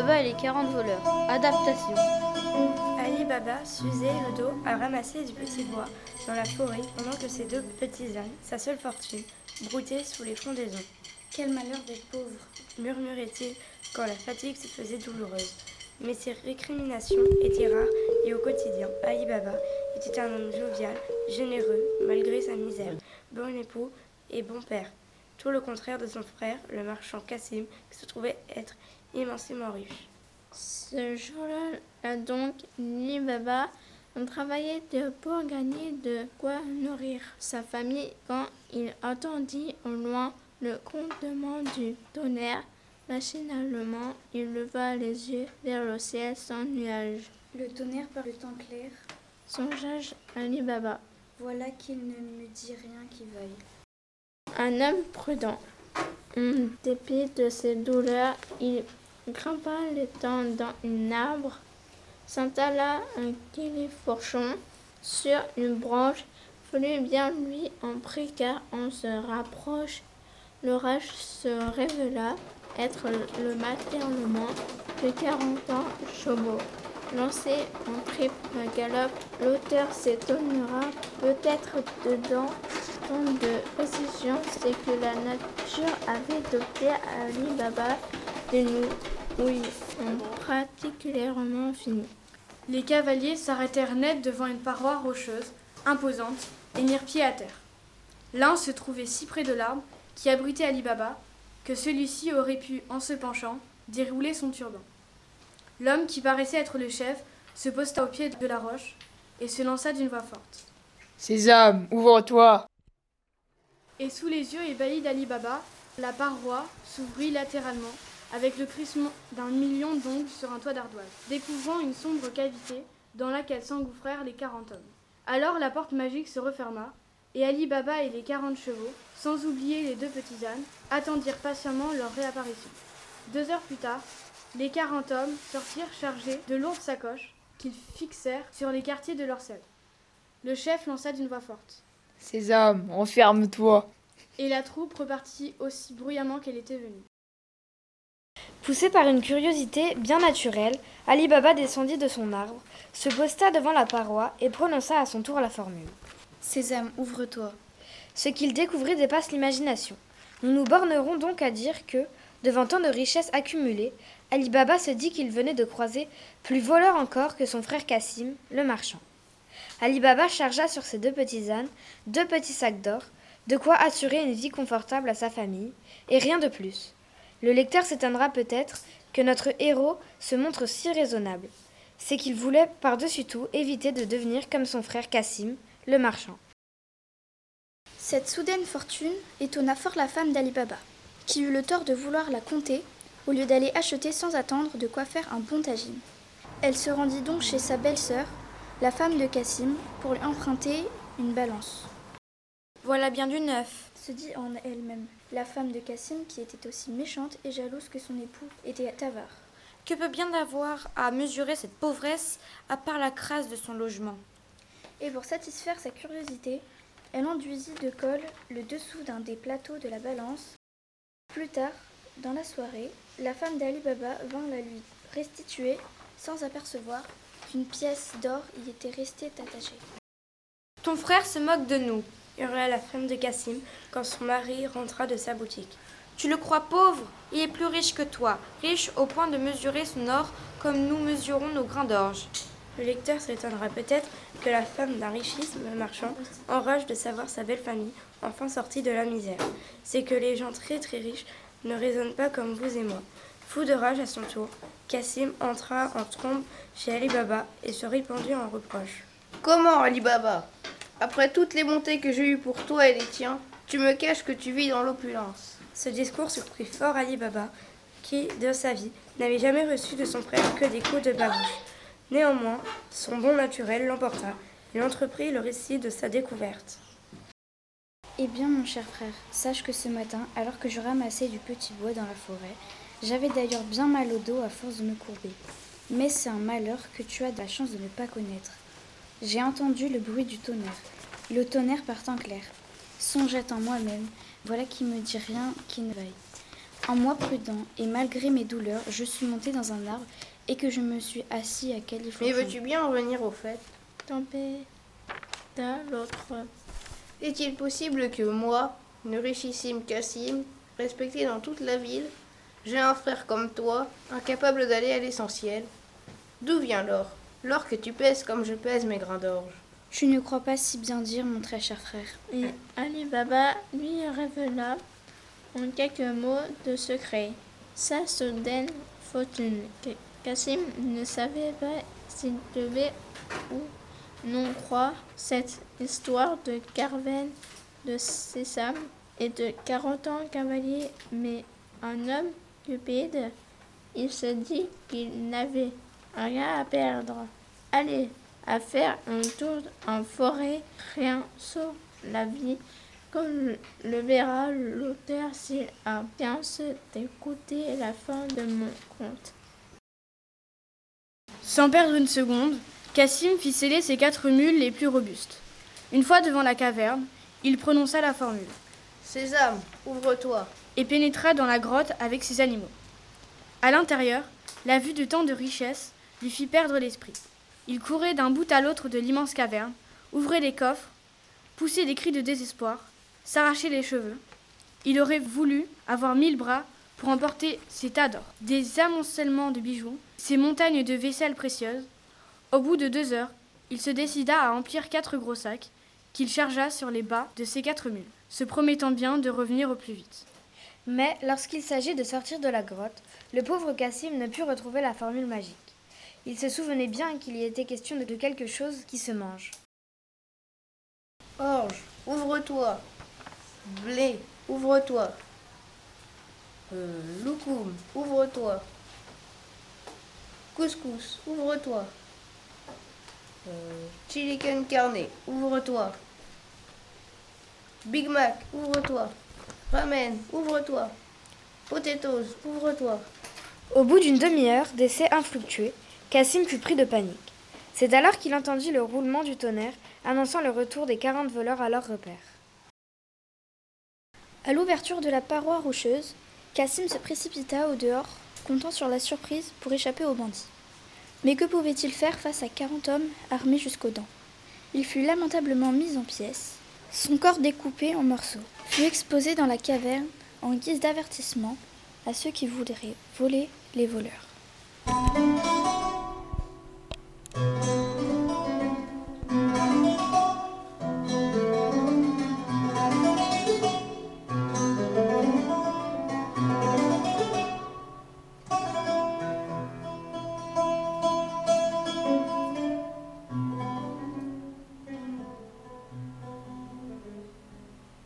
Baba et les 40 voleurs. Adaptation. Ali Baba s'usait le dos à ramasser du petit bois dans la forêt pendant que ses deux petits ânes, sa seule fortune, broutaient sous les frondaisons. Quel malheur d'être pauvre, murmurait-il quand la fatigue se faisait douloureuse. Mais ces récriminations étaient rares et au quotidien, Ali Baba était un homme jovial, généreux, malgré sa misère, bon époux et bon père. Tout le contraire de son frère, le marchand Cassim, qui se trouvait être immensément riche. Ce jour-là, donc, Ali Baba travaillait pour gagner de quoi nourrir sa famille quand il entendit au loin le grondement du tonnerre. Machinalement, il leva les yeux vers le ciel sans nuages. Le tonnerre par le temps clair. Songea Ali Baba. Voilà qu'il ne me dit rien qui vaille. Un homme prudent. En dépit de ses douleurs, il grimpa l'étang dans un arbre, s'entala un califourchon sur une branche, voulut bien lui en prit car on se rapproche. L'orage se révéla être le maternement de 40 ans chevaux. Lancé en triple galop, l'auteur s'étonnera peut-être dedans tant de précision, c'est que la nature avait doté Ali Baba d'une ouïe particulièrement fine. Les cavaliers s'arrêtèrent net devant une paroi rocheuse, imposante, et mirent pied à terre. L'un se trouvait si près de l'arbre qui abritait Ali Baba que celui-ci aurait pu, en se penchant, dérouler son turban. L'homme, qui paraissait être le chef, se posta au pied de la roche et se lança d'une voix forte. « Sésame, ouvre-toi !» Et sous les yeux ébahis d'Ali Baba, la paroi s'ouvrit latéralement avec le crissement d'un million d'ongles sur un toit d'ardoise, découvrant une sombre cavité dans laquelle s'engouffrèrent les 40 hommes. Alors la porte magique se referma et Ali Baba et les 40 chevaux, sans oublier les deux petits ânes, attendirent patiemment leur réapparition. 2 heures plus tard, les 40 hommes sortirent chargés de lourdes sacoches qu'ils fixèrent sur les quartiers de leur selle. Le chef lança d'une voix forte. « Sésame, enferme-toi !» Et la troupe repartit aussi bruyamment qu'elle était venue. Poussé par une curiosité bien naturelle, Ali Baba descendit de son arbre, se posta devant la paroi et prononça à son tour la formule. « Sésame, ouvre-toi !» Ce qu'il découvrit dépasse l'imagination. Nous nous bornerons donc à dire que, devant tant de richesses accumulées, Ali Baba se dit qu'il venait de croiser plus voleur encore que son frère Cassim, le marchand. Ali Baba chargea sur ses 2 petits ânes 2 petits sacs d'or, de quoi assurer une vie confortable à sa famille, et rien de plus. Le lecteur s'étonnera peut-être que notre héros se montre si raisonnable. C'est qu'il voulait par-dessus tout éviter de devenir comme son frère Cassim, le marchand. Cette soudaine fortune étonna fort la femme d'Ali Baba, qui eut le tort de vouloir la compter au lieu d'aller acheter sans attendre de quoi faire un bon tagine. Elle se rendit donc chez sa belle-sœur, la femme de Cassim, pour lui emprunter une balance. « Voilà bien du neuf !» se dit en elle-même la femme de Cassim, qui était aussi méchante et jalouse que son époux était avare. Que peut bien avoir à mesurer cette pauvresse à part la crasse de son logement ? Et pour satisfaire sa curiosité, elle enduisit de colle le dessous d'un des plateaux de la balance. Plus tard, dans la soirée, la femme d'Ali Baba vint la lui restituer sans apercevoir qu'une pièce d'or y était restée attachée. « Ton frère se moque de nous !» hurla la femme de Cassim quand son mari rentra de sa boutique. « Tu le crois pauvre ? Il est plus riche que toi, riche au point de mesurer son or comme nous mesurons nos grains d'orge. » Le lecteur s'étonnera peut-être que la femme d'un richissime marchand enrage de savoir sa belle famille enfin sortie de la misère. C'est que les gens très très riches ne raisonnent pas comme vous et moi. Fou de rage à son tour, Cassim entra en trombe chez Ali Baba et se répandit en reproches. « Comment, Ali Baba ? Après toutes les montées que j'ai eues pour toi et les tiens, tu me caches que tu vis dans l'opulence. » Ce discours surprit fort Ali Baba, qui, de sa vie, n'avait jamais reçu de son frère que des coups de babouche. Néanmoins, son bon naturel l'emporta. Il entreprit le récit de sa découverte. « Eh bien, mon cher frère, sache que ce matin, alors que je ramassais du petit bois dans la forêt, j'avais d'ailleurs bien mal au dos à force de me courber. Mais c'est un malheur que tu as de la chance de ne pas connaître. J'ai entendu le bruit du tonnerre, le tonnerre par temps clair. Songeait en moi-même, voilà qui me dit rien qui ne vaille. En moi prudent, et malgré mes douleurs, je suis monté dans un arbre et que je me suis assis à califourchon. Mais veux-tu bien en venir au fait? Tempêta l'autre. Est-il possible que moi, le richissime Cassim, respecté dans toute la ville, j'ai un frère comme toi, incapable d'aller à l'essentiel? D'où vient l'or? L'or que tu pèses comme je pèse mes grains d'orge. Je ne crois pas si bien dire, mon très cher frère. Et Ali Baba lui révéla en quelques mots de secret sa soudaine fortune. Cassim ne savait pas s'il devait ou non croire cette histoire de caravane de sésame et de 40 ans cavalier, mais un homme cupide, il se dit qu'il n'avait rien à perdre. Allez, à faire un tour en forêt, rien sauf la vie, comme le verra l'auteur s'il a bien d'écouter la fin de mon conte. Sans perdre une seconde, Cassim fit sceller ses 4 mules les plus robustes. Une fois devant la caverne, il prononça la formule. Sésame, ouvre-toi. Et pénétra dans la grotte avec ses animaux. À l'intérieur, la vue de tant de richesses lui fit perdre l'esprit. Il courait d'un bout à l'autre de l'immense caverne, ouvrait les coffres, poussait des cris de désespoir, s'arrachait les cheveux. Il aurait voulu avoir 1000 bras pour emporter ses tas d'or, des amoncellements de bijoux, ses montagnes de vaisselle précieuse. Au bout de 2 heures, il se décida à emplir 4 gros sacs qu'il chargea sur les bas de ses 4 mules, se promettant bien de revenir au plus vite. Mais lorsqu'il s'agit de sortir de la grotte, le pauvre Cassim ne put retrouver la formule magique. Il se souvenait bien qu'il y était question de quelque chose qui se mange. Orge, ouvre-toi. Blé, ouvre-toi. Loukoum, ouvre-toi. Couscous, ouvre-toi. Chicken carne, ouvre-toi. Big Mac, ouvre-toi. Ramen, ouvre-toi. Potatoes, ouvre-toi. Au bout d'une demi-heure d'essais infructueux, Cassim fut pris de panique. C'est alors qu'il entendit le roulement du tonnerre annonçant le retour des 40 voleurs à leur repère. À l'ouverture de la paroi rocheuse, Cassim se précipita au dehors, comptant sur la surprise pour échapper aux bandits. Mais que pouvait-il faire face à 40 hommes armés jusqu'aux dents? Il fut lamentablement mis en pièces. Son corps découpé en morceaux fut exposé dans la caverne en guise d'avertissement à ceux qui voudraient voler les voleurs.